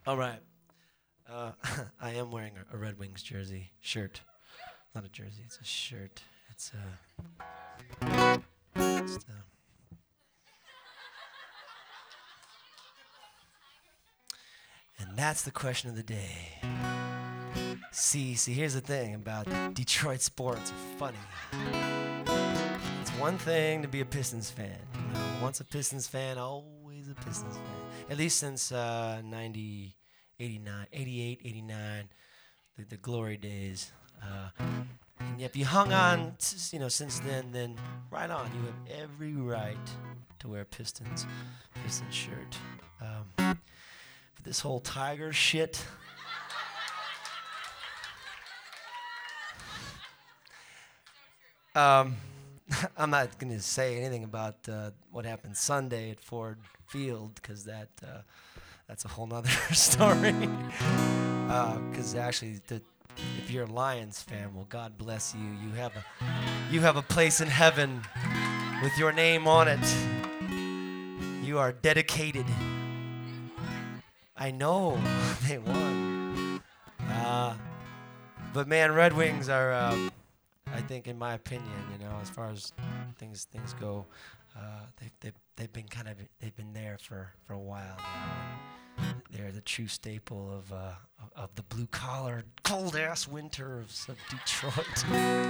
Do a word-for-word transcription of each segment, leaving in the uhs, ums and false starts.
All right. Uh, I am wearing a, a Red Wings jersey, shirt. Not a jersey, it's a shirt. It's uh, it's, uh and that's the question of the day. See, see, here's the thing about Detroit sports. Are funny. It's one thing to be a Pistons fan. You know, once a Pistons fan, always a Pistons fan. At least since uh, ninety, eighty-nine, eighty-eight, eighty-nine, the, the glory days. Uh, and if you hung on, s- you know, since then, then right on. You have every right to wear a Pistons, Pistons shirt. Um, but this whole Tiger shit. Um, I'm not going to say anything about uh, what happened Sunday at Ford Field because that uh, that's a whole nother story. Because uh, actually, the, if you're a Lions fan, well, God bless you. You have a you have a place in heaven with your name on it. You are dedicated. I know they won. Uh, but man, Red Wings are. Uh, I think, in my opinion, you know, as far as things things go, uh, they've, they've they've been kind of they've been there for, for a while now. And they're the true staple of uh, of, of the blue collar, cold ass winters of Detroit.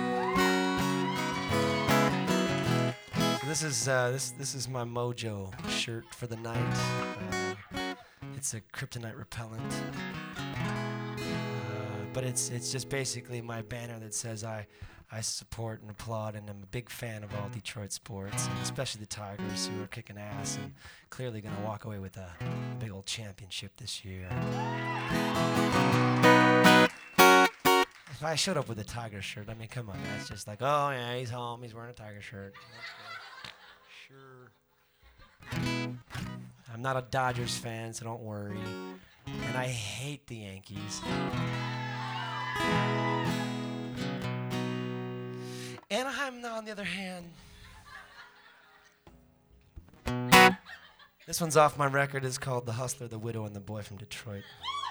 So this is uh, this this is my Mojo shirt for the night. Uh, it's a kryptonite repellent. Uh, but it's it's just basically my banner that says I I support and applaud, and I'm a big fan of all Detroit sports, and especially the Tigers, who are kicking ass and clearly going to walk away with a big old championship this year. If I showed up with a Tiger shirt, I mean, come on, that's just like, oh yeah, he's home, he's wearing a Tiger shirt. Sure. I'm not a Dodgers fan, so don't worry. And I hate the Yankees. Anaheim, on the other hand, this one's off my record. It's called The Hustler, the Widow, and the Boy from Detroit.